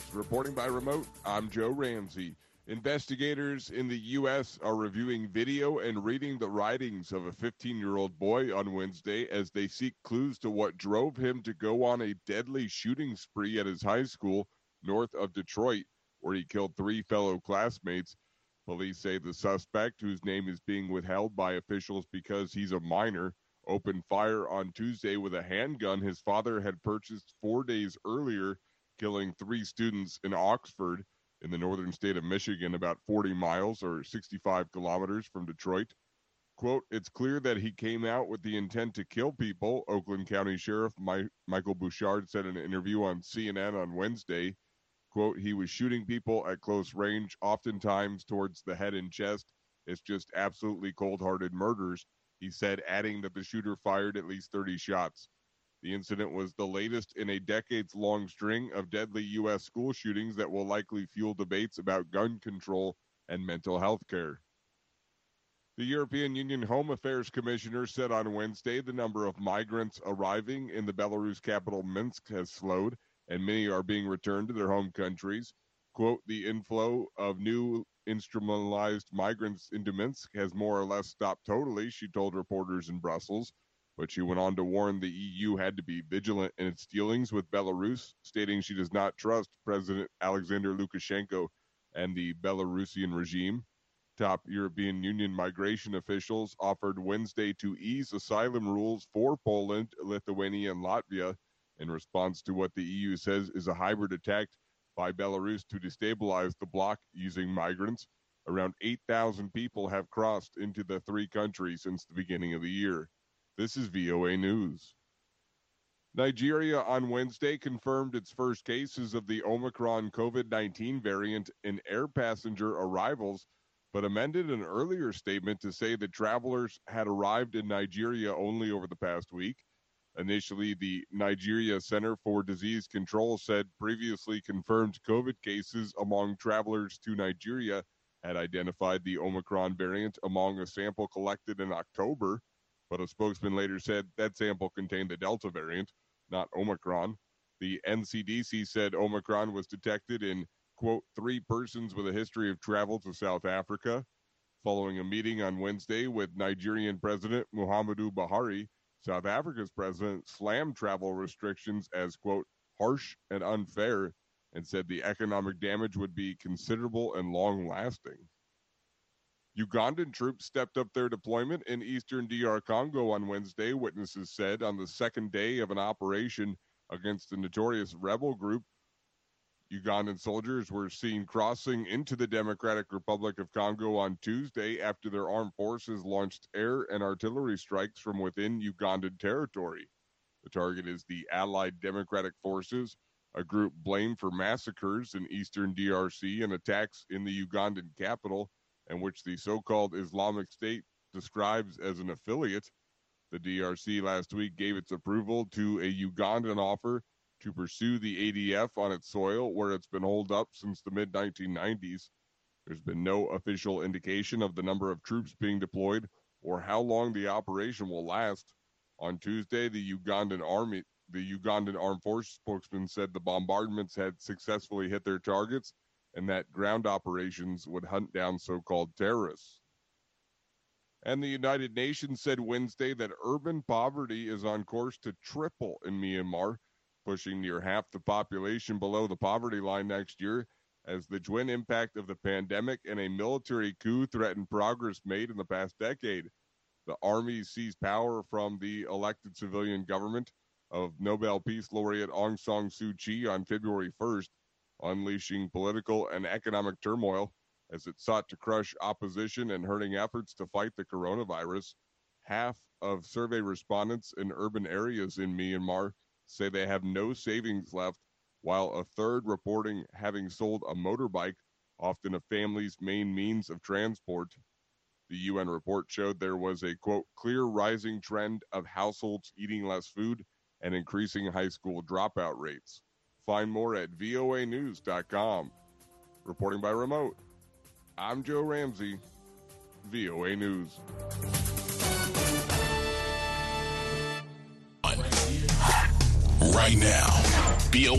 Reporting by remote, I'm Joe Ramsey. Investigators in the U.S. are reviewing video and reading the writings of a 15-year-old boy on Wednesday as they seek clues to what drove him to go on a deadly shooting spree at his high school north of Detroit, where he killed 3 fellow classmates. Police say the suspect, whose name is being withheld by officials because he's a minor, opened fire on Tuesday with a handgun his father had purchased 4 days earlier, killing 3 students in Oxford in the northern state of Michigan, about 40 miles or 65 kilometers from Detroit. Quote, "It's clear that he came out with the intent to kill people," Oakland County Sheriff Michael Bouchard said in an interview on CNN on Wednesday. Quote, "He was shooting people at close range, oftentimes towards the head and chest. It's just absolutely cold-hearted murders," he said, adding that the shooter fired at least 30 shots. The incident was the latest in a decades-long string of deadly U.S. school shootings that will likely fuel debates about gun control and mental health care. The European Union Home Affairs Commissioner said on Wednesday the number of migrants arriving in the Belarus capital Minsk has slowed, and many are being returned to their home countries. Quote, "The inflow of new instrumentalized migrants into Minsk has more or less stopped totally," she told reporters in Brussels. But she went on to warn the EU had to be vigilant in its dealings with Belarus, stating she does not trust President Alexander Lukashenko and the Belarusian regime. Top European Union migration officials offered Wednesday to ease asylum rules for Poland, Lithuania, and Latvia in response to what the EU says is a hybrid attack by Belarus to destabilize the bloc using migrants. Around 8,000 people have crossed into the 3 countries since the beginning of the year. This is VOA News. Nigeria on Wednesday confirmed its first cases of the Omicron COVID-19 variant in air passenger arrivals, but amended an earlier statement to say that travelers had arrived in Nigeria only over the past week. Initially, the Nigeria Center for Disease Control said previously confirmed COVID cases among travelers to Nigeria had identified the Omicron variant among a sample collected in October. But a spokesman later said that sample contained the Delta variant, not Omicron. The NCDC said Omicron was detected in, quote, 3 persons with a history of travel to South Africa. Following a meeting on Wednesday with Nigerian President Muhammadu Buhari, South Africa's president slammed travel restrictions as, quote, harsh and unfair, and said the economic damage would be considerable and long-lasting. Ugandan troops stepped up their deployment in eastern DR Congo on Wednesday, witnesses said, on the second day of an operation against the notorious rebel group. Ugandan soldiers were seen crossing into the Democratic Republic of Congo on Tuesday after their armed forces launched air and artillery strikes from within Ugandan territory. The target is the Allied Democratic Forces, a group blamed for massacres in eastern DRC and attacks in the Ugandan capital, and which the so-called Islamic State describes as an affiliate. The DRC last week gave its approval to a Ugandan offer to pursue the ADF on its soil, where it's been holed up since the mid-1990s. There's been no official indication of the number of troops being deployed or how long the operation will last. On Tuesday, the Ugandan Armed Forces spokesman said the bombardments had successfully hit their targets and that ground operations would hunt down so-called terrorists. And the United Nations said Wednesday that urban poverty is on course to triple in Myanmar, pushing near half the population below the poverty line next year, as the twin impact of the pandemic and a military coup threaten progress made in the past decade. The army seized power from the elected civilian government of Nobel Peace Laureate Aung San Suu Kyi on February 1st, unleashing political and economic turmoil as it sought to crush opposition and hurting efforts to fight the coronavirus. Half of survey respondents in urban areas in Myanmar say they have no savings left, while a third reporting having sold a motorbike, often a family's main means of transport. The UN report showed there was a, quote, clear rising trend of households eating less food and increasing high school dropout rates. Find more at voanews.com. Reporting by remote, I'm Joe Ramsey, VOA News. Right now,